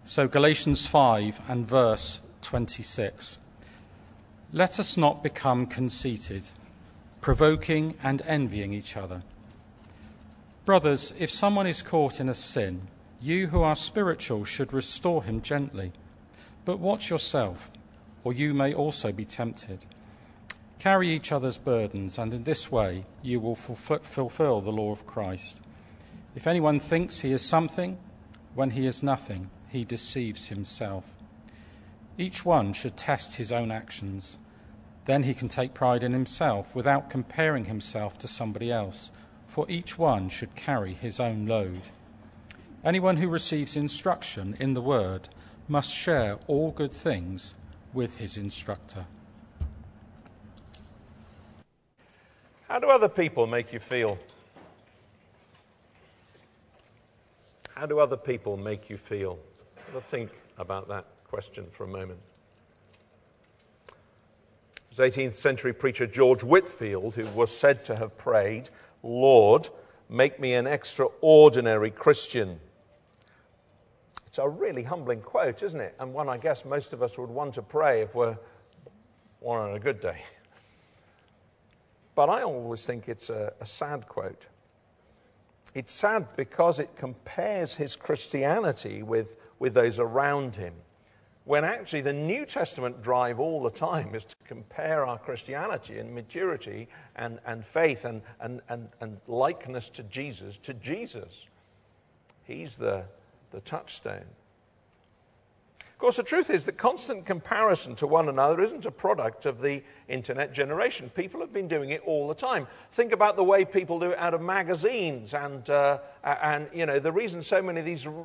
So Galatians 5 and verse 26. Let us not become conceited, provoking and envying each other. Brothers, if someone is caught in a sin, you who are spiritual should restore him gently. But watch yourself, or you may also be tempted. Carry each other's burdens, and in this way you will fulfill the law of Christ. If anyone thinks he is something, when he is nothing, he deceives himself. Each one should test his own actions. Then he can take pride in himself without comparing himself to somebody else, for each one should carry his own load. Anyone who receives instruction in the word must share all good things with his instructor. How do other people make you feel? How do other people make you feel? Have a think about that question for a moment. It was 18th century preacher George Whitefield who was said to have prayed, "Lord, make me an extraordinary Christian." It's a really humbling quote, isn't it? And one I guess most of us would want to pray if we're on a good day. But I always think it's a sad quote. It's sad because it compares his Christianity with those around him, when actually the New Testament drive all the time is to compare our Christianity and maturity and faith and likeness to Jesus. He's the touchstone. Of course, the truth is that constant comparison to one another isn't a product of the internet generation. People have been doing it all the time. Think about the way people do it out of magazines and you know, the reason so many of these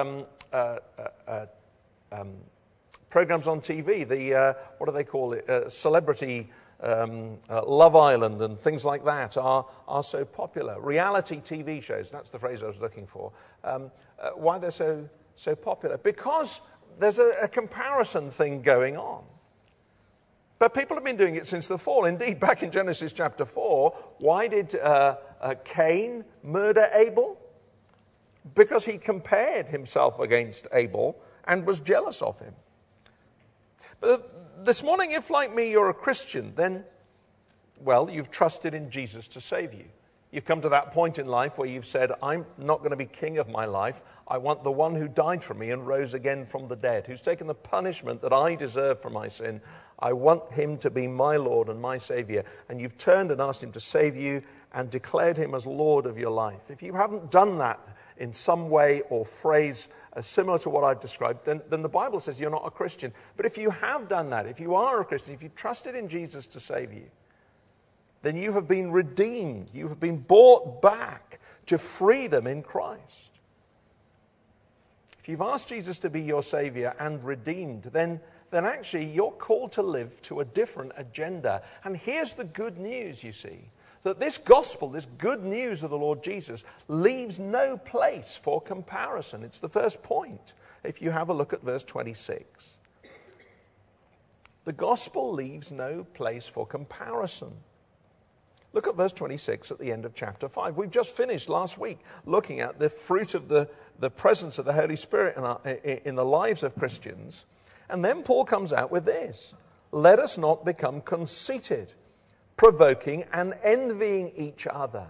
programs on TV, what do they call it? Celebrity Love Island and things like that are so popular. Reality TV shows, that's the phrase I was looking for. Why they're so popular? Because there's a comparison thing going on. But people have been doing it since the fall. Indeed, back in Genesis chapter 4, why did Cain murder Abel? Because he compared himself against Abel and was jealous of him. But this morning, if like me you're a Christian, then, well, you've trusted in Jesus to save you. You've come to that point in life where you've said, I'm not going to be king of my life. I want the one who died for me and rose again from the dead, who's taken the punishment that I deserve for my sin. I want him to be my Lord and my Savior. And you've turned and asked him to save you and declared him as Lord of your life. If you haven't done that in some way or phrase similar to what I've described, then the Bible says you're not a Christian. But if you have done that, if you are a Christian, if you've trusted in Jesus to save you, then you have been redeemed. You have been bought back to freedom in Christ. If you've asked Jesus to be your Savior and redeemed, then actually you're called to live to a different agenda. And here's the good news, you see, that this gospel, this good news of the Lord Jesus, leaves no place for comparison. It's the first point, if you have a look at verse 26. The gospel leaves no place for comparison. Look at verse 26 at the end of chapter 5. We've just finished last week looking at the fruit of the presence of the Holy Spirit in the lives of Christians. And then Paul comes out with this: let us not become conceited, provoking and envying each other.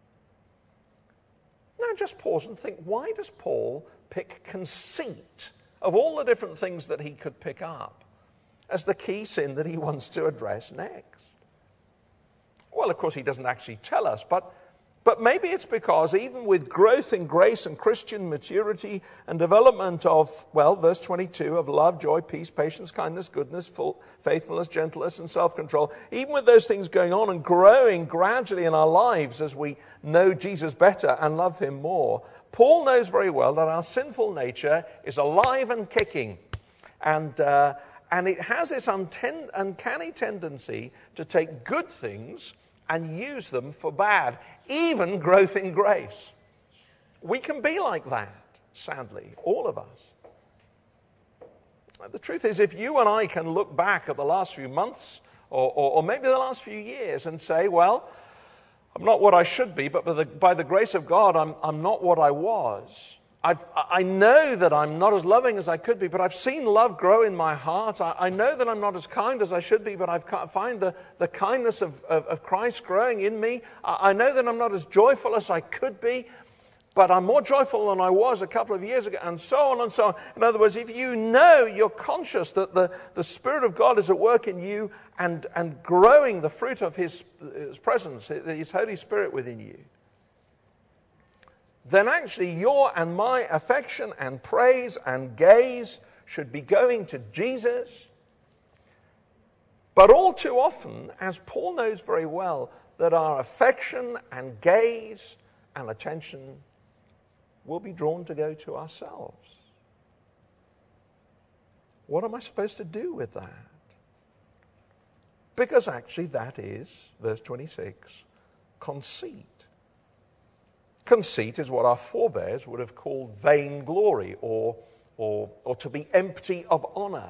Now just pause and think, why does Paul pick conceit, of all the different things that he could pick up, as the key sin that he wants to address next? Well, of course, he doesn't actually tell us, but maybe it's because even with growth in grace and Christian maturity and development of, well, verse 22, of love, joy, peace, patience, kindness, goodness, faithfulness, gentleness, and self-control, even with those things going on and growing gradually in our lives as we know Jesus better and love him more, Paul knows very well that our sinful nature is alive and kicking. And it has this uncanny tendency to take good things and use them for bad, even growth in grace. We can be like that, sadly, all of us. The truth is, if you and I can look back at the last few months or maybe the last few years and say, well, I'm not what I should be, but by the grace of God, I'm not what I was. I know that I'm not as loving as I could be, but I've seen love grow in my heart. I know that I'm not as kind as I should be, but I find the kindness of Christ growing in me. I know that I'm not as joyful as I could be, but I'm more joyful than I was a couple of years ago, and so on and so on. In other words, if you know, you're conscious that the Spirit of God is at work in you and growing the fruit of His presence, His Holy Spirit within you, then actually your and my affection and praise and gaze should be going to Jesus. But all too often, as Paul knows very well, that our affection and gaze and attention will be drawn to go to ourselves. What am I supposed to do with that? Because actually that is, verse 26, conceit. Conceit is what our forebears would have called vainglory or to be empty of honor.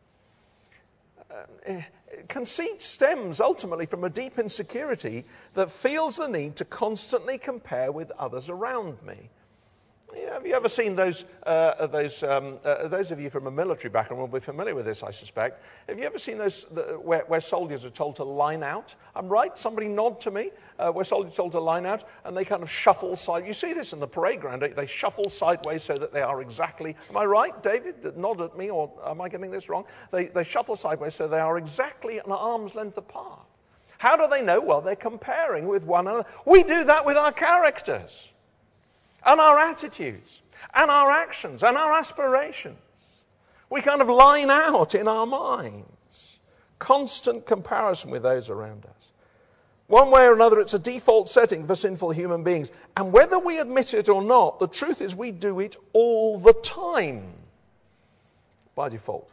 Conceit stems ultimately from a deep insecurity that feels the need to constantly compare with others around me. Have you ever seen those of you from a military background will be familiar with this, I suspect. Have you ever seen those where soldiers are told to line out? I'm right, somebody nod to me, where soldiers are told to line out, and they kind of shuffle side. You see this in the parade ground. They shuffle sideways so that they are exactly, am I right, David? Nod at me, or am I getting this wrong? They shuffle sideways so they are exactly an arm's length apart. How do they know? Well, they're comparing with one another. We do that with our characters, and our attitudes, and our actions, and our aspirations. We kind of line out in our minds. Constant comparison with those around us. One way or another, it's a default setting for sinful human beings. And whether we admit it or not, the truth is we do it all the time. By default.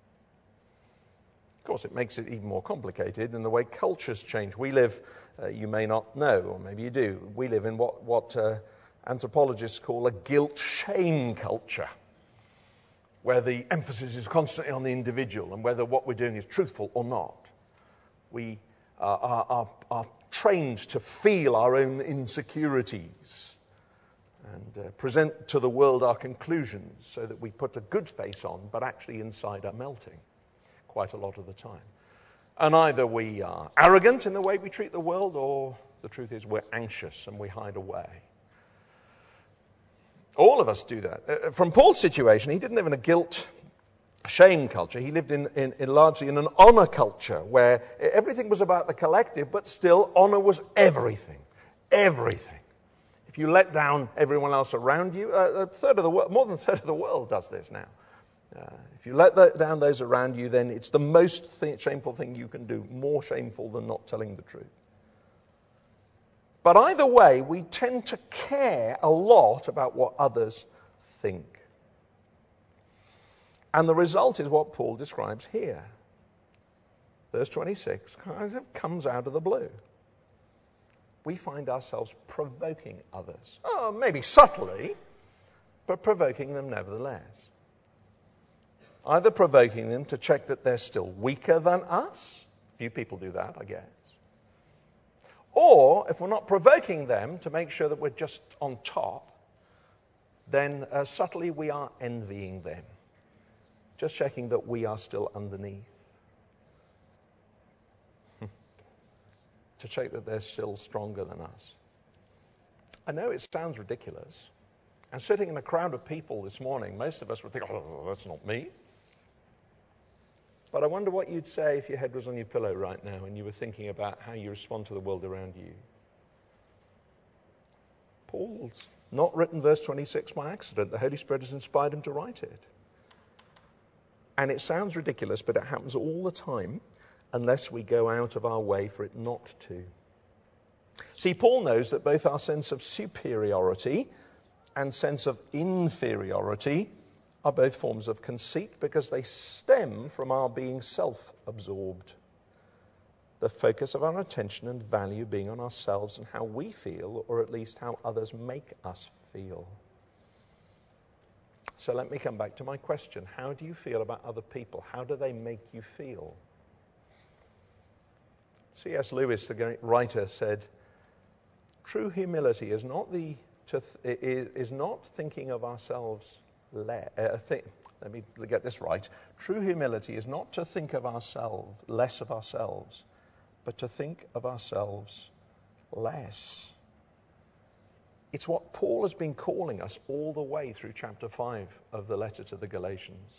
Of course, it makes it even more complicated in the way cultures change. We live, you may not know, or maybe you do, we live in what anthropologists call a guilt-shame culture, where the emphasis is constantly on the individual and whether what we're doing is truthful or not. We are trained to feel our own insecurities and present to the world our conclusions so that we put a good face on, but actually inside are melting quite a lot of the time. And either we are arrogant in the way we treat the world, or the truth is we're anxious and we hide away. All of us do that. From Paul's situation, he didn't live in a guilt-shame culture. He lived in largely in an honor culture where everything was about the collective, but still honor was everything. Everything. If you let down everyone else around you, more than a third of the world does this now. If you let down those around you, then it's the most shameful thing you can do, more shameful than not telling the truth. But either way, we tend to care a lot about what others think. And the result is what Paul describes here. Verse 26 kind of comes out of the blue. We find ourselves provoking others. Oh, maybe subtly, but provoking them nevertheless. Either provoking them to check that they're still weaker than us. Few people do that, I guess. Or, if we're not provoking them to make sure that we're just on top, then subtly we are envying them. Just checking that we are still underneath. To check that they're still stronger than us. I know it sounds ridiculous. And sitting in a crowd of people this morning, most of us would think, oh, that's not me. But I wonder what you'd say if your head was on your pillow right now and you were thinking about how you respond to the world around you. Paul's not written verse 26 by accident. The Holy Spirit has inspired him to write it. And it sounds ridiculous, but it happens all the time unless we go out of our way for it not to. See, Paul knows that both our sense of superiority and sense of inferiority are both forms of conceit because they stem from our being self-absorbed. The focus of our attention and value being on ourselves and how we feel, or at least how others make us feel. So let me come back to my question. How do you feel about other people? How do they make you feel? C.S. Lewis, the great writer, said, true humility is not the is not thinking of ourselves let me get this right. True humility is not to think of ourselves, less of ourselves, but to think of ourselves less. It's what Paul has been calling us all the way through chapter 5 of the letter to the Galatians.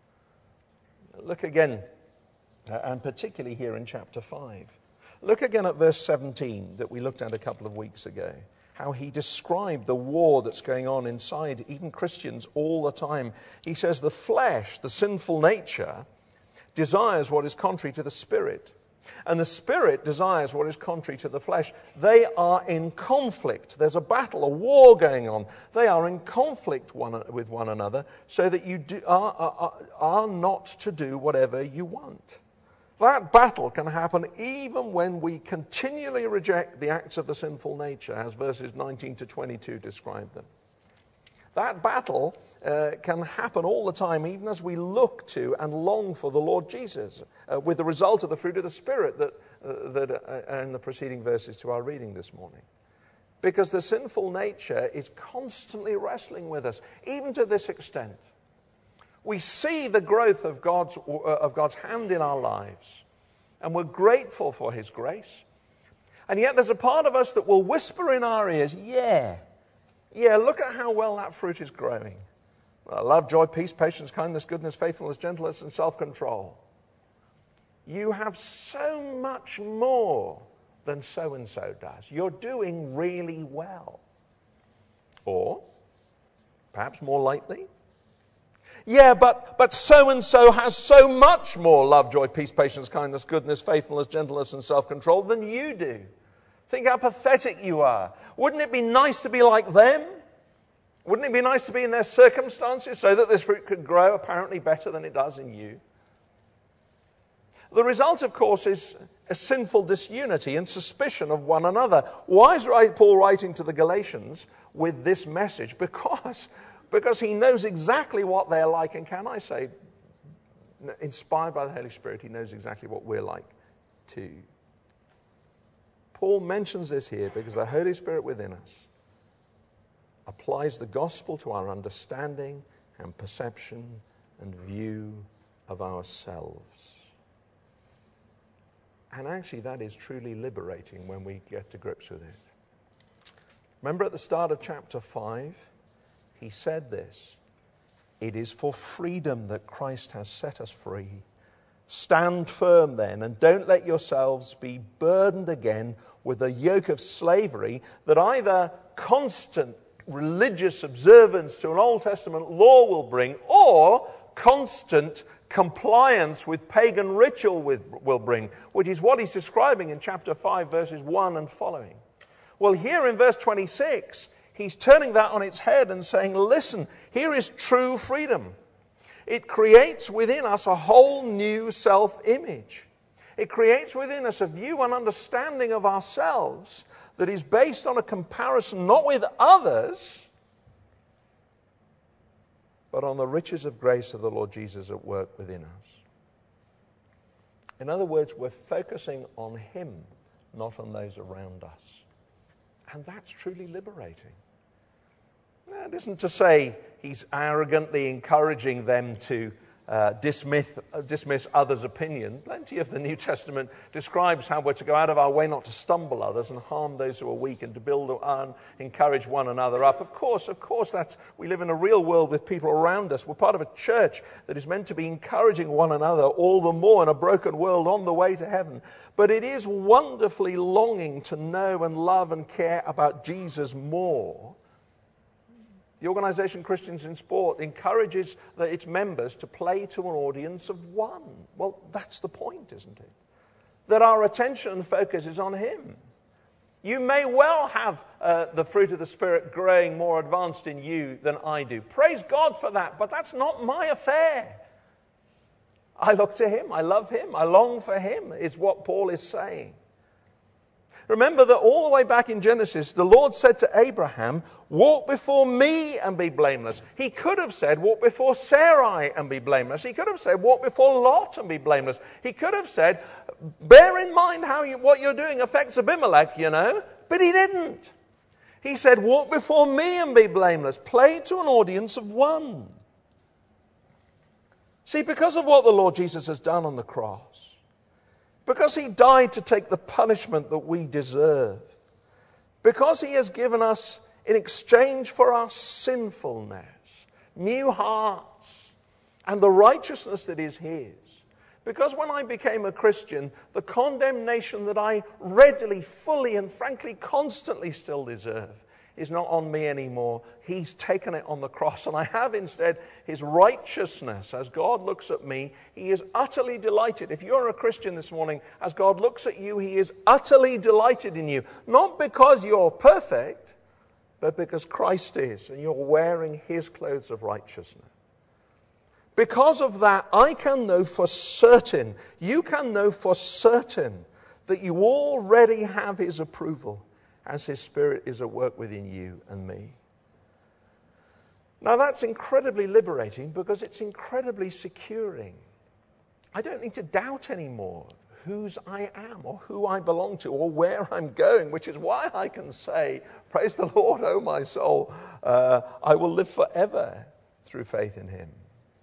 Look again, and particularly here in chapter 5. Look again at verse 17 that we looked at a couple of weeks ago. How he described the war that's going on inside even Christians all the time. He says the flesh, the sinful nature, desires what is contrary to the Spirit. And the Spirit desires what is contrary to the flesh. They are in conflict. There's a battle, a war going on. They are in conflict with one another so that you are not to do whatever you want. That battle can happen even when we continually reject the acts of the sinful nature, as verses 19 to 22 describe them. That battle can happen all the time, even as we look to and long for the Lord Jesus, with the result of the fruit of the Spirit that are in the preceding verses to our reading this morning. Because the sinful nature is constantly wrestling with us, even to this extent. We see the growth of God's hand in our lives, and we're grateful for His grace. And yet there's a part of us that will whisper in our ears, yeah, look at how well that fruit is growing. Love, joy, peace, patience, kindness, goodness, faithfulness, gentleness, and self-control. You have so much more than so-and-so does. You're doing really well. Or, perhaps more lightly, yeah, but so-and-so has so much more love, joy, peace, patience, kindness, goodness, faithfulness, gentleness, and self-control than you do. Think how pathetic you are. Wouldn't it be nice to be like them? Wouldn't it be nice to be in their circumstances so that this fruit could grow apparently better than it does in you? The result, of course, is a sinful disunity and suspicion of one another. Why is Paul writing to the Galatians with this message? Because he knows exactly what they're like, and can I say, inspired by the Holy Spirit, he knows exactly what we're like too. Paul mentions this here because the Holy Spirit within us applies the gospel to our understanding and perception and view of ourselves. And actually that is truly liberating when we get to grips with it. Remember at the start of chapter 5, he said this, "It is for freedom that Christ has set us free. Stand firm then, and don't let yourselves be burdened again with a yoke of slavery that either constant religious observance to an Old Testament law will bring, or constant compliance with pagan ritual will bring," which is what he's describing in chapter 5, verses 1 and following. Well, here in verse 26, he's turning that on its head and saying, listen, here is true freedom. It creates within us a whole new self-image. It creates within us a view and understanding of ourselves that is based on a comparison not with others, but on the riches of grace of the Lord Jesus at work within us. In other words, we're focusing on Him, not on those around us. And that's truly liberating. It isn't to say he's arrogantly encouraging them to dismiss others' opinion. Plenty of the New Testament describes how we're to go out of our way not to stumble others and harm those who are weak, and to build and encourage one another up. Of course, we live in a real world with people around us. We're part of a church that is meant to be encouraging one another all the more in a broken world on the way to heaven. But it is wonderfully longing to know and love and care about Jesus more. The organization Christians in Sport encourages its members to play to an audience of one. Well, that's the point, isn't it? That our attention and focus is on Him. You may well have the fruit of the Spirit growing more advanced in you than I do. Praise God for that, but that's not my affair. I look to Him, I love Him, I long for Him, is what Paul is saying. Remember that all the way back in Genesis, the Lord said to Abraham, walk before me and be blameless. He could have said, walk before Sarai and be blameless. He could have said, walk before Lot and be blameless. He could have said, bear in mind how what you're doing affects Abimelech, but he didn't. He said, walk before me and be blameless. Play to an audience of one. See, because of what the Lord Jesus has done on the cross, because he died to take the punishment that we deserve, because he has given us, in exchange for our sinfulness, new hearts and the righteousness that is his, because when I became a Christian, the condemnation that I readily, fully, and frankly, constantly still deserve is not on me anymore. He's taken it on the cross, and I have instead his righteousness. As God looks at me, he is utterly delighted. If you're a Christian this morning, as God looks at you, he is utterly delighted in you. Not because you're perfect, but because Christ is, and you're wearing his clothes of righteousness. Because of that, I can know for certain, you can know for certain, that you already have his approval as his Spirit is at work within you and me. Now that's incredibly liberating because it's incredibly securing. I don't need to doubt anymore whose I am or who I belong to or where I'm going, which is why I can say, praise the Lord, O my soul, I will live forever through faith in him.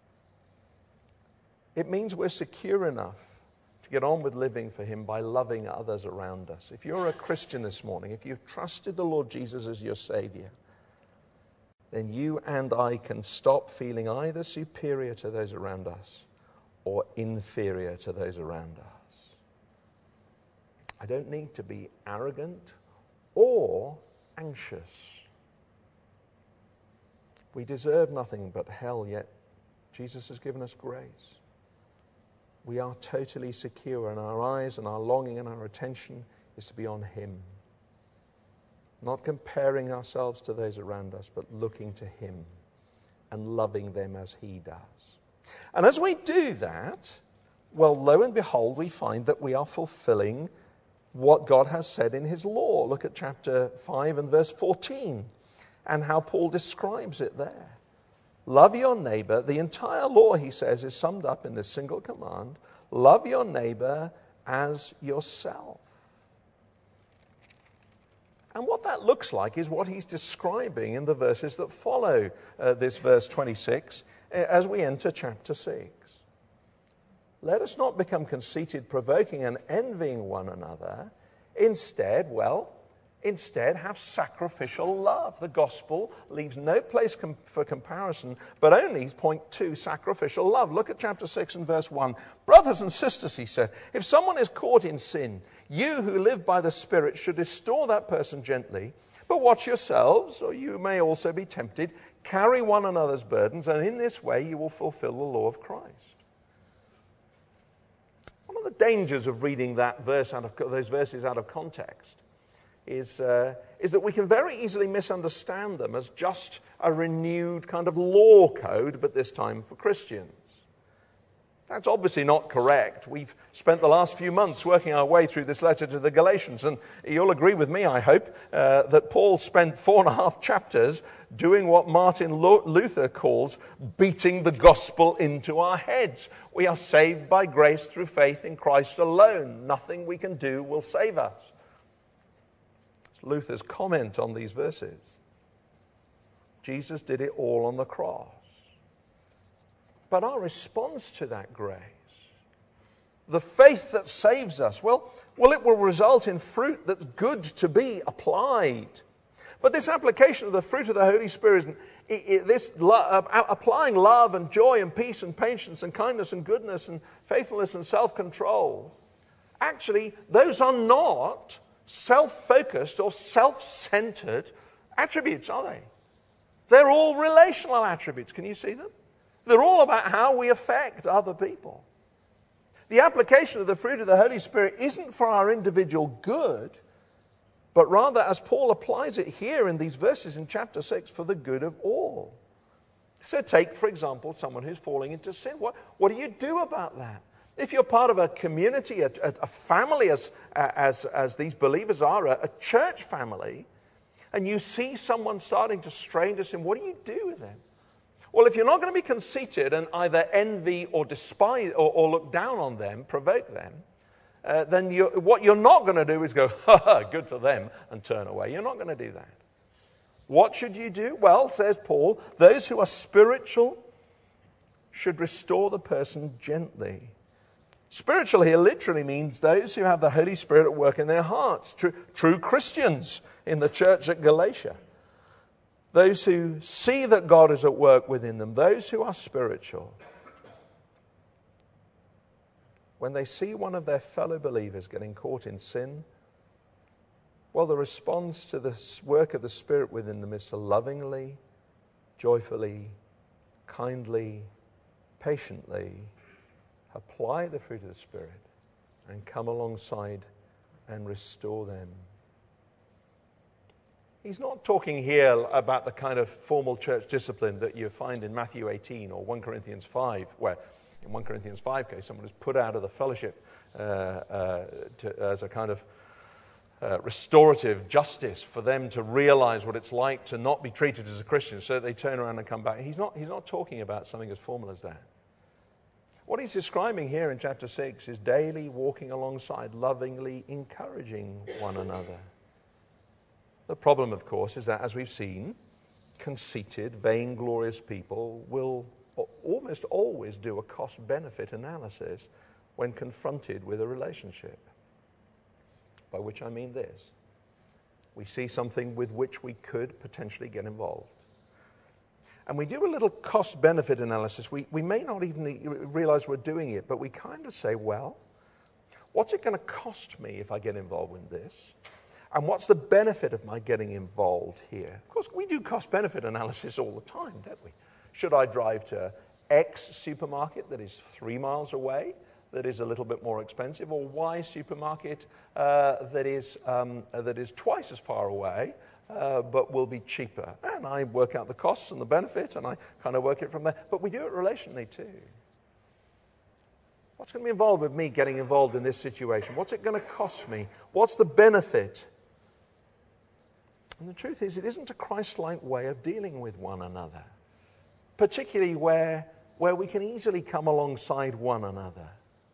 It means we're secure enough to get on with living for him by loving others around us. If you're a Christian this morning, if you've trusted the Lord Jesus as your Savior, then you and I can stop feeling either superior to those around us or inferior to those around us. I don't need to be arrogant or anxious. We deserve nothing but hell, yet Jesus has given us grace. We are totally secure, and our eyes and our longing and our attention is to be on him. Not comparing ourselves to those around us, but looking to him and loving them as he does. And as we do that, well, lo and behold, we find that we are fulfilling what God has said in his law. Look at chapter 5 and verse 14 and how Paul describes it there. Love your neighbor. The entire law, he says, is summed up in this single command. Love your neighbor as yourself. And what that looks like is what he's describing in the verses that follow this verse 26 as we enter chapter 6. Let us not become conceited, provoking and envying one another. Instead have sacrificial love. The gospel leaves no place for comparison, but only point to sacrificial love. Look at chapter 6 and verse 1. Brothers and sisters, he said, if someone is caught in sin, you who live by the Spirit should restore that person gently. But watch yourselves, or you may also be tempted. Carry one another's burdens, and in this way you will fulfill the law of Christ. One of the dangers of reading those verses out of context is that we can very easily misunderstand them as just a renewed kind of law code, but this time for Christians. That's obviously not correct. We've spent the last few months working our way through this letter to the Galatians, and you'll agree with me, I hope, that Paul spent 4.5 chapters doing what Martin Luther calls beating the gospel into our heads. We are saved by grace through faith in Christ alone. Nothing we can do will save us. Luther's comment on these verses. Jesus did it all on the cross. But our response to that grace, the faith that saves us, well, it will result in fruit that's good to be applied. But this application of the fruit of the Holy Spirit, applying love and joy and peace and patience and kindness and goodness and faithfulness and self-control, actually, those are not self-focused or self-centered attributes, are they? They're all relational attributes. Can you see them? They're all about how we affect other people. The application of the fruit of the Holy Spirit isn't for our individual good, but rather, as Paul applies it here in these verses in chapter 6, for the good of all. So take, for example, someone who's falling into sin. What do you do about that? If you're part of a community, a family, as these believers are, a church family, and you see someone starting to stray into sin, what do you do with them? Well, if you're not going to be conceited and either envy or despise or look down on them, provoke them, then what you're not going to do is go, ha ha, good for them, and turn away. You're not going to do that. What should you do? Well, says Paul, those who are spiritual should restore the person gently. Spiritual here literally means those who have the Holy Spirit at work in their hearts, true Christians in the church at Galatia. Those who see that God is at work within them, those who are spiritual. When they see one of their fellow believers getting caught in sin, well, the response to the work of the Spirit within them is to lovingly, joyfully, kindly, patiently apply the fruit of the Spirit and come alongside and restore them. He's not talking here about the kind of formal church discipline that you find in Matthew 18 or 1 Corinthians 5, where in 1 Corinthians 5 case, someone is put out of the fellowship as a kind of restorative justice for them to realize what it's like to not be treated as a Christian, so that they turn around and come back. He's not talking about something as formal as that. What he's describing here in chapter 6 is daily walking alongside, lovingly encouraging one another. The problem, of course, is that, as we've seen, conceited, vainglorious people will almost always do a cost-benefit analysis when confronted with a relationship. By which I mean this: we see something with which we could potentially get involved, and we do a little cost-benefit analysis. We may not even realize we're doing it, but we kind of say, well, what's it going to cost me if I get involved in this? And what's the benefit of my getting involved here? Of course, we do cost-benefit analysis all the time, don't we? Should I drive to X supermarket that is 3 miles away, that is a little bit more expensive, or Y supermarket that is twice as far away, but will be cheaper? And I work out the costs and the benefit, and I kind of work it from there. But we do it relationally too. What's going to be involved with me getting involved in this situation? What's it going to cost me? What's the benefit? And the truth is, it isn't a Christ-like way of dealing with one another, particularly where we can easily come alongside one another.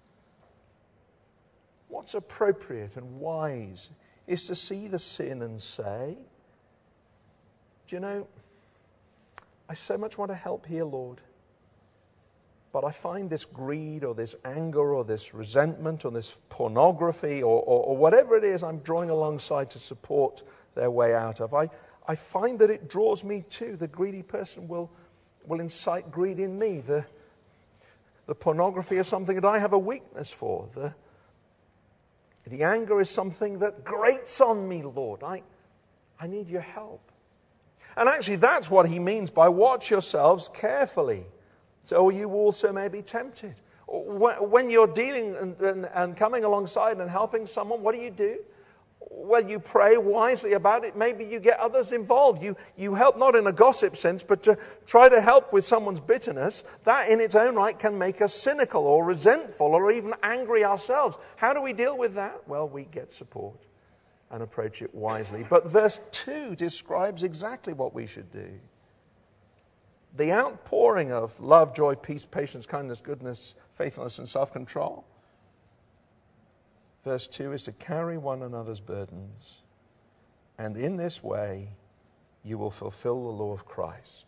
What's appropriate and wise is to see the sin and say, do you know, I so much want to help here, Lord, but I find this greed or this anger or this resentment or this pornography or whatever it is I'm drawing alongside to support their way out of. I find that it draws me too. The greedy person will incite greed in me. The pornography is something that I have a weakness for. The anger is something that grates on me, Lord. I need your help. And actually, that's what he means by watch yourselves carefully, so you also may be tempted. When you're dealing and coming alongside and helping someone, what do? Well, you pray wisely about it. Maybe you get others involved. You help not in a gossip sense, but to try to help with someone's bitterness. That in its own right can make us cynical or resentful or even angry ourselves. How do we deal with that? Well, we get support and approach it wisely. But verse 2 describes exactly what we should do. The outpouring of love, joy, peace, patience, kindness, goodness, faithfulness, and self-control. Verse 2 is to carry one another's burdens, and in this way you will fulfill the law of Christ.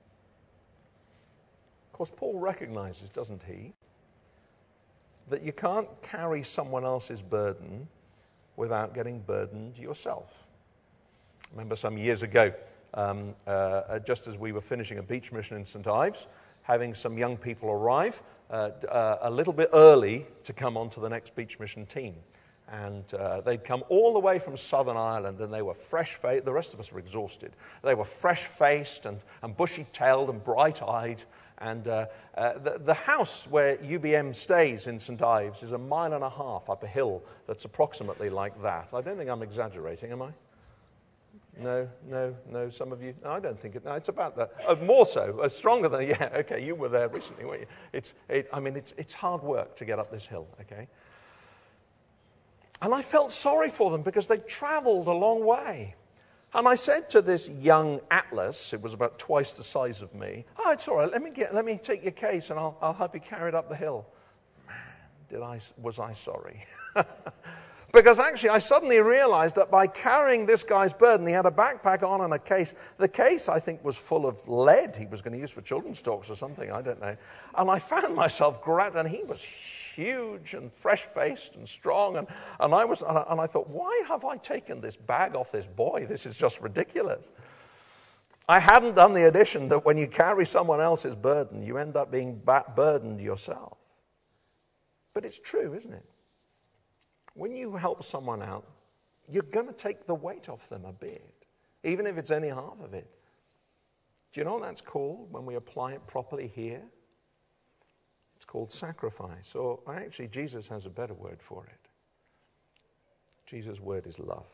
Of course, Paul recognizes, doesn't he, that you can't carry someone else's burden without getting burdened yourself. I remember some years ago, just as we were finishing a beach mission in St. Ives, having some young people arrive a little bit early to come onto the next beach mission team. And they'd come all the way from Southern Ireland, and they were fresh-faced. The rest of us were exhausted. They were fresh-faced and bushy-tailed and bright-eyed. And the house where UBM stays in St. Ives is 1.5 miles up a hill that's approximately like that. I don't think I'm exaggerating, am I? No, some of you, no, I don't think it, no, it's about that. More so, stronger than, yeah, okay, you were there recently, weren't you? It's hard work to get up this hill, okay? And I felt sorry for them because they traveled a long way. And I said to this young Atlas, who was about twice the size of me, oh, it's all right, let me take your case and I'll help you carry it up the hill. Man, was I sorry. Because actually I suddenly realized that by carrying this guy's burden, he had a backpack on and a case. The case, I think, was full of lead he was going to use for children's talks or something, I don't know. And I found myself and he was huge and fresh-faced and strong. And I thought, why have I taken this bag off this boy? This is just ridiculous. I hadn't done the addition that when you carry someone else's burden, you end up being burdened yourself. But it's true, isn't it? When you help someone out, you're going to take the weight off them a bit, even if it's only half of it. Do you know what that's called when we apply it properly here? It's called sacrifice. Or actually, Jesus has a better word for it. Jesus' word is love.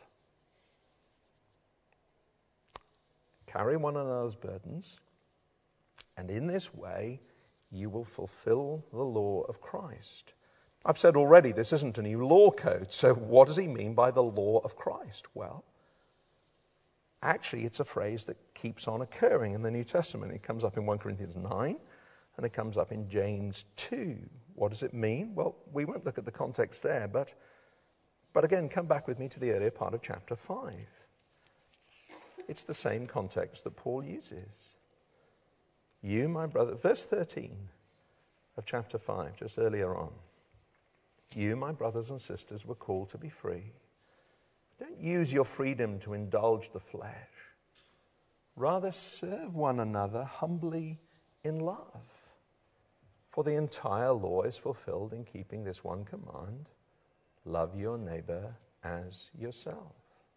Carry one another's burdens, and in this way, you will fulfill the law of Christ. I've said already, this isn't a new law code. So what does he mean by the law of Christ? Well, actually, it's a phrase that keeps on occurring in the New Testament. It comes up in 1 Corinthians 9, and it comes up in James 2. What does it mean? Well, we won't look at the context there, but again, come back with me to the earlier part of chapter 5. It's the same context that Paul uses. You, my brother, verse 13 of chapter 5, just earlier on. You, my brothers and sisters, were called to be free. Don't use your freedom to indulge the flesh. Rather, serve one another humbly in love. For the entire law is fulfilled in keeping this one command: love your neighbor as yourself.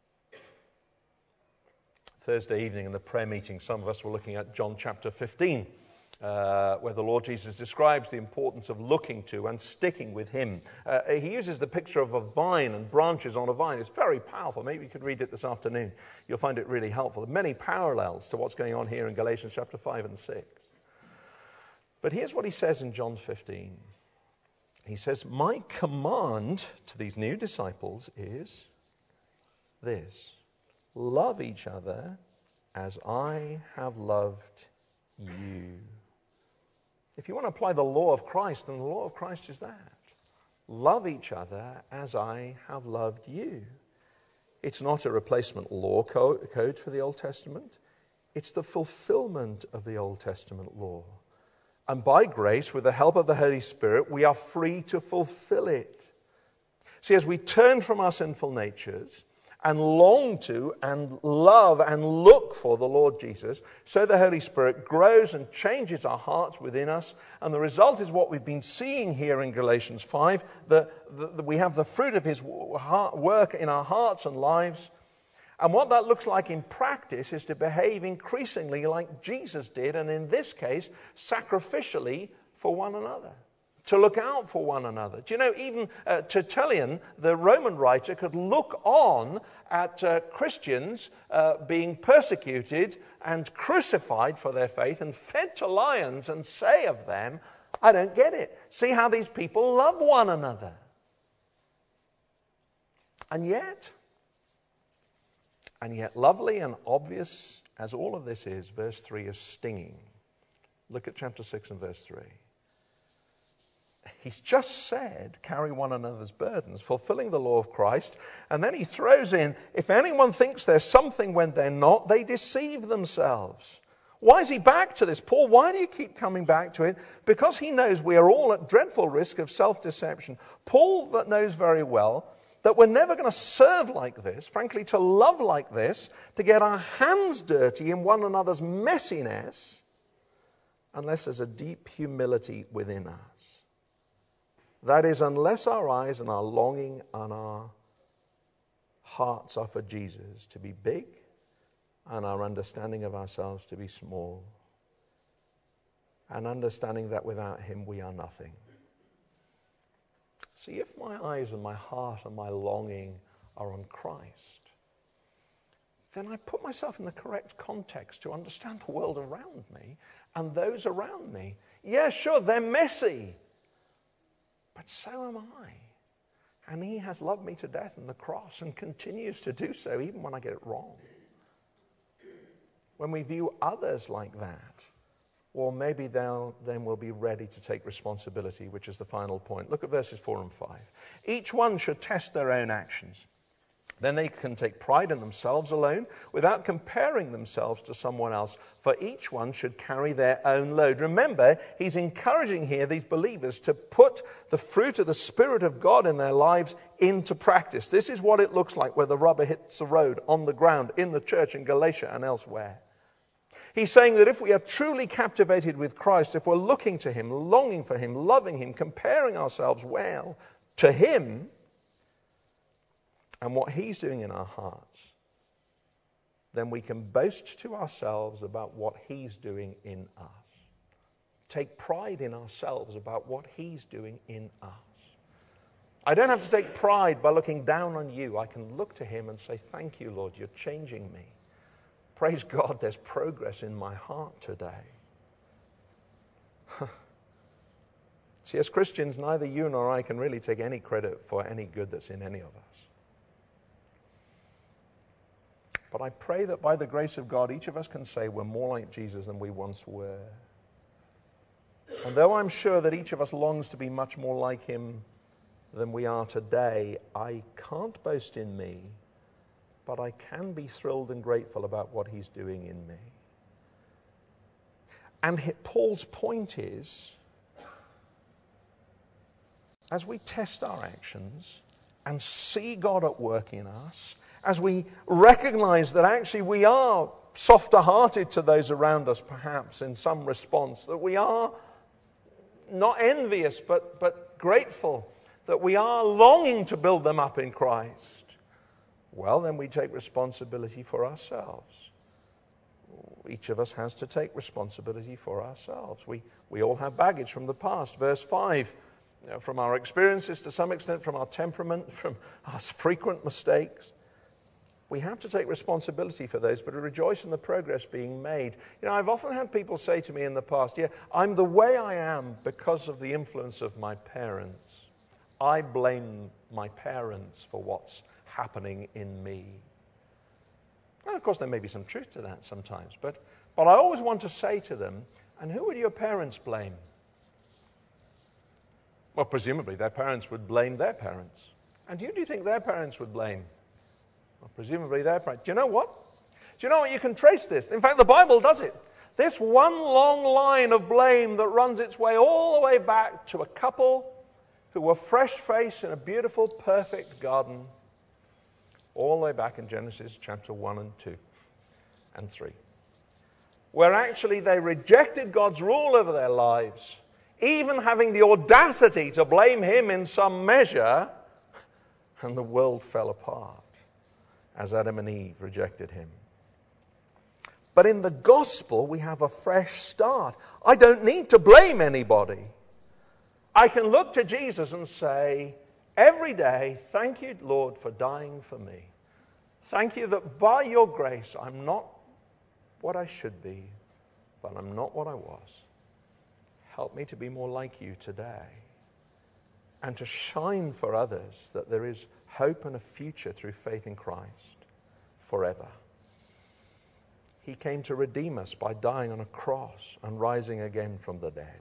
Thursday evening in the prayer meeting, some of us were looking at John chapter 15. Where the Lord Jesus describes the importance of looking to and sticking with him. He uses the picture of a vine and branches on a vine. It's very powerful. Maybe you could read it this afternoon. You'll find it really helpful. Many parallels to what's going on here in Galatians chapter 5 and 6. But here's what he says in John 15. He says, my command to these new disciples is this: love each other as I have loved you. If you want to apply the law of Christ, then the law of Christ is that. Love each other as I have loved you. It's not a replacement law code for the Old Testament. It's the fulfillment of the Old Testament law. And by grace, with the help of the Holy Spirit, we are free to fulfill it. See, as we turn from our sinful natures and long to and love and look for the Lord Jesus, so the Holy Spirit grows and changes our hearts within us. And the result is what we've been seeing here in Galatians 5, that we have the fruit of his work in our hearts and lives. And what that looks like in practice is to behave increasingly like Jesus did, and in this case, sacrificially for one another. To look out for one another. Do you know, even Tertullian, the Roman writer, could look on at Christians being persecuted and crucified for their faith and fed to lions and say of them, I don't get it. See how these people love one another. And yet, lovely and obvious as all of this is, verse 3 is stinging. Look at chapter 6 and verse 3. He's just said, carry one another's burdens, fulfilling the law of Christ. And then he throws in, if anyone thinks there's something when they're not, they deceive themselves. Why is he back to this? Paul, why do you keep coming back to it? Because he knows we are all at dreadful risk of self-deception. Paul that knows very well that we're never going to serve like this, frankly, to love like this, to get our hands dirty in one another's messiness, unless there's a deep humility within us. That is, unless our eyes and our longing and our hearts are for Jesus to be big and our understanding of ourselves to be small, and understanding that without him we are nothing. See, if my eyes and my heart and my longing are on Christ, then I put myself in the correct context to understand the world around me and those around me. Yeah, sure, they're messy. But so am I. And he has loved me to death on the cross and continues to do so even when I get it wrong. When we view others like that, or maybe then we'll be ready to take responsibility, which is the final point. Look at verses 4 and 5. Each one should test their own actions. Then they can take pride in themselves alone without comparing themselves to someone else, for each one should carry their own load. Remember, he's encouraging here these believers to put the fruit of the Spirit of God in their lives into practice. This is what it looks like where the rubber hits the road, on the ground, in the church, in Galatia and elsewhere. He's saying that if we are truly captivated with Christ, if we're looking to him, longing for him, loving him, comparing ourselves well to him, and what he's doing in our hearts, then we can boast to ourselves about what he's doing in us. Take pride in ourselves about what he's doing in us. I don't have to take pride by looking down on you. I can look to him and say, thank you, Lord, you're changing me. Praise God, there's progress in my heart today. See, as Christians, neither you nor I can really take any credit for any good that's in any of us. But I pray that by the grace of God, each of us can say we're more like Jesus than we once were. And though I'm sure that each of us longs to be much more like him than we are today, I can't boast in me, but I can be thrilled and grateful about what he's doing in me. And Paul's point is, as we test our actions and see God at work in us, as we recognize that actually we are softer-hearted to those around us, perhaps in some response, that we are not envious but grateful, that we are longing to build them up in Christ, well, then we take responsibility for ourselves. Each of us has to take responsibility for ourselves. We all have baggage from the past. Verse 5, from our experiences, to some extent from our temperament, from our frequent mistakes. We have to take responsibility for those, but rejoice in the progress being made. You know, I've often had people say to me in the past, yeah, I'm the way I am because of the influence of my parents. I blame my parents for what's happening in me. And of course, there may be some truth to that sometimes, but I always want to say to them, and who would your parents blame? Well, presumably their parents would blame their parents. And who do you think their parents would blame? Well, presumably their parents. Do you know what? Do you know what? You can trace this. In fact, the Bible does it. This one long line of blame that runs its way all the way back to a couple who were fresh-faced in a beautiful, perfect garden, all the way back in Genesis chapter 1 and 2 and 3, where actually they rejected God's rule over their lives, even having the audacity to blame him in some measure, and the world fell apart as Adam and Eve rejected him. But in the gospel, we have a fresh start. I don't need to blame anybody. I can look to Jesus and say, every day, thank you, Lord, for dying for me. Thank you that by your grace, I'm not what I should be, but I'm not what I was. Help me to be more like you today and to shine for others that there is hope and a future through faith in Christ forever. He came to redeem us by dying on a cross and rising again from the dead.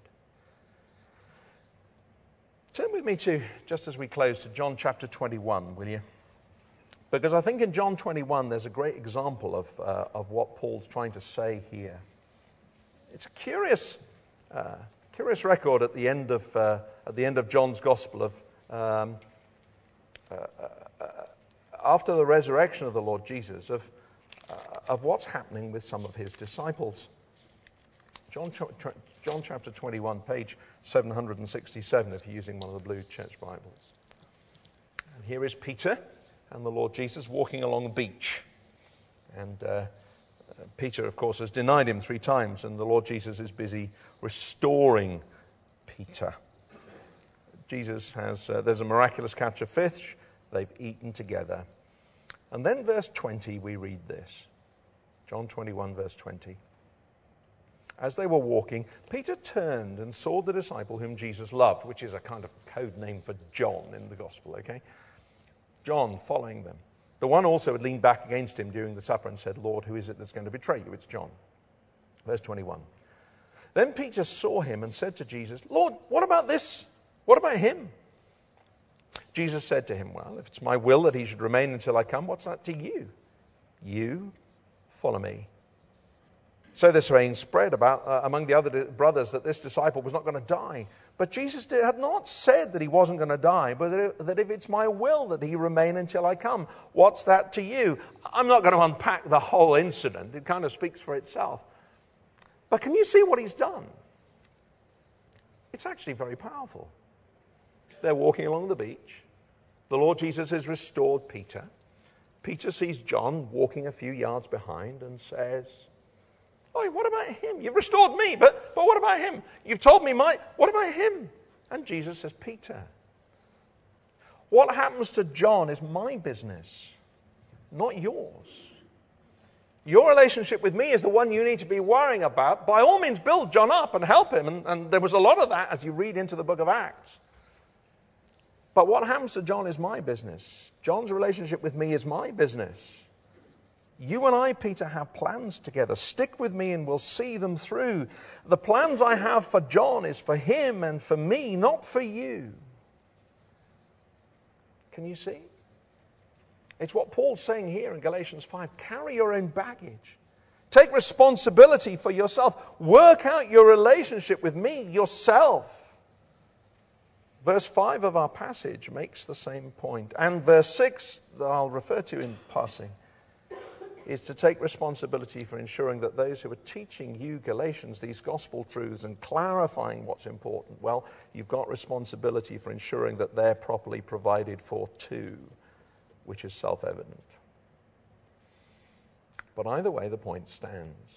Turn with me to, just as we close, to John chapter 21, will you? Because I think in John 21 there's a great example of what Paul's trying to say here. It's a curious record at the end of John's Gospel of after the resurrection of the Lord Jesus of what's happening with some of his disciples. John chapter 21, page 767, if you're using one of the blue church Bibles. And here is Peter and the Lord Jesus walking along the beach. And Peter, of course, has denied him 3 times, and the Lord Jesus is busy restoring Peter. Jesus there's a miraculous catch of fish. They've eaten together. And then verse 20, we read this. John 21, verse 20. As they were walking, Peter turned and saw the disciple whom Jesus loved, which is a kind of code name for John in the gospel, okay? John following them. The one also had leaned back against him during the supper and said, Lord, who is it that's going to betray you? It's John. Verse 21. Then Peter saw him and said to Jesus, Lord, what about this? What about him? Jesus said to him, well, if it's my will that he should remain until I come, what's that to you? You follow me. So this saying spread about among the other brothers that this disciple was not going to die. But Jesus had not said that he wasn't going to die, but that if it's my will that he remain until I come, what's that to you? I'm not going to unpack the whole incident. It kind of speaks for itself. But can you see what he's done? It's actually very powerful. They're walking along the beach. The Lord Jesus has restored Peter. Peter sees John walking a few yards behind and says, oh, what about him? You've restored me, but what about him? You've told me what about him? And Jesus says, Peter, what happens to John is my business, not yours. Your relationship with me is the one you need to be worrying about. By all means, build John up and help him. And there was a lot of that as you read into the book of Acts. But what happens to John is my business. John's relationship with me is my business. You and I, Peter, have plans together. Stick with me and we'll see them through. The plans I have for John is for him and for me, not for you. Can you see? It's what Paul's saying here in Galatians 5. Carry your own baggage. Take responsibility for yourself. Work out your relationship with me yourself. Verse 5 of our passage makes the same point. And verse 6, that I'll refer to in passing, is to take responsibility for ensuring that those who are teaching you, Galatians, these gospel truths and clarifying what's important, well, you've got responsibility for ensuring that they're properly provided for too, which is self-evident. But either way, the point stands.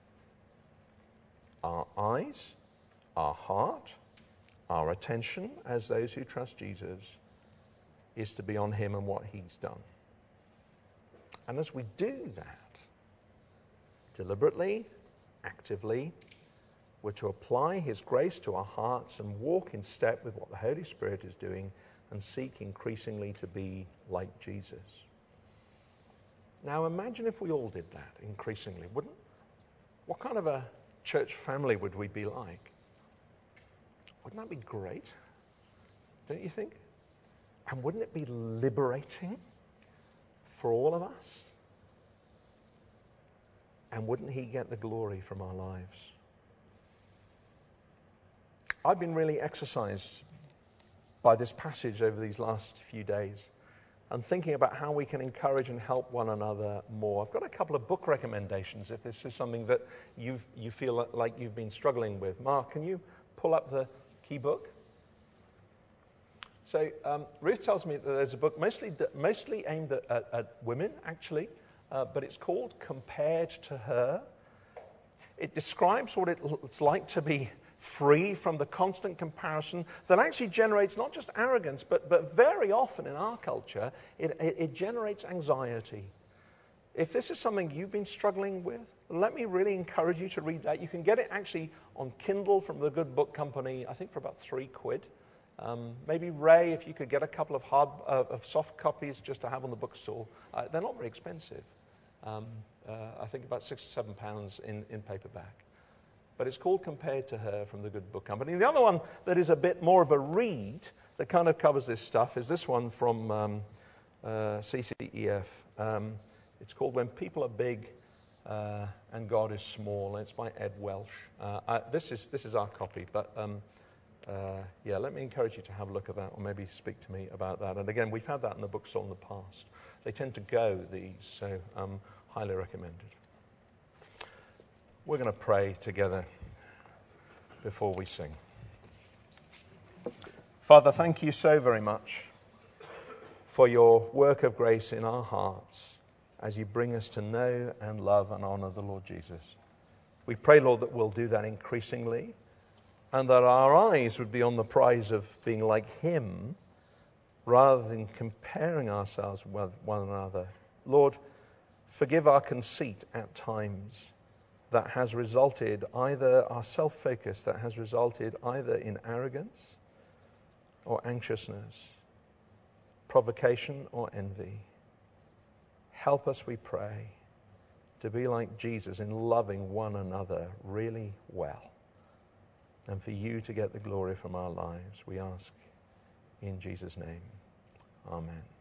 Our eyes, our heart, our attention as those who trust Jesus is to be on him and what he's done. And as we do that, deliberately, actively, we're to apply his grace to our hearts and walk in step with what the Holy Spirit is doing and seek increasingly to be like Jesus. Now imagine if we all did that increasingly, what kind of a church family would we be like? Wouldn't that be great? Don't you think? And wouldn't it be liberating for all of us? And wouldn't he get the glory from our lives? I've been really exercised by this passage over these last few days and thinking about how we can encourage and help one another more. I've got a couple of book recommendations if this is something that you feel like you've been struggling with. Mark, can you pull up the key book? So Ruth tells me that there's a book mostly aimed at women, actually, but it's called Compared to Her. It describes what it's like to be free from the constant comparison that actually generates not just arrogance, but very often in our culture, it generates anxiety. If this is something you've been struggling with, let me really encourage you to read that. You can get it actually on Kindle from the Good Book Company, I think for about £3. Maybe Ray, if you could get a couple of soft copies just to have on the bookstall. They're not very expensive. I think about £6 or £7 in paperback. But it's called Compared to Her from the Good Book Company. The other one that is a bit more of a read that kind of covers this stuff is this one from CCEF. It's called When People Are Big and God is Small. And it's by Ed Welsh. This is our copy, but let me encourage you to have a look at that, or maybe speak to me about that. And again, we've had that in the bookstore in the past. They tend to go, these, so highly recommended. We're going to pray together before we sing. Father, thank you so very much for your work of grace in our hearts as you bring us to know and love and honor the Lord Jesus. We pray, Lord, that we'll do that increasingly and that our eyes would be on the prize of being like him rather than comparing ourselves with one another. Lord, forgive our conceit at times that has resulted either our self-focus that has resulted either in arrogance or anxiousness, provocation or envy. Help us, we pray, to be like Jesus in loving one another really well. and for you to get the glory from our lives. We ask in Jesus' name. Amen.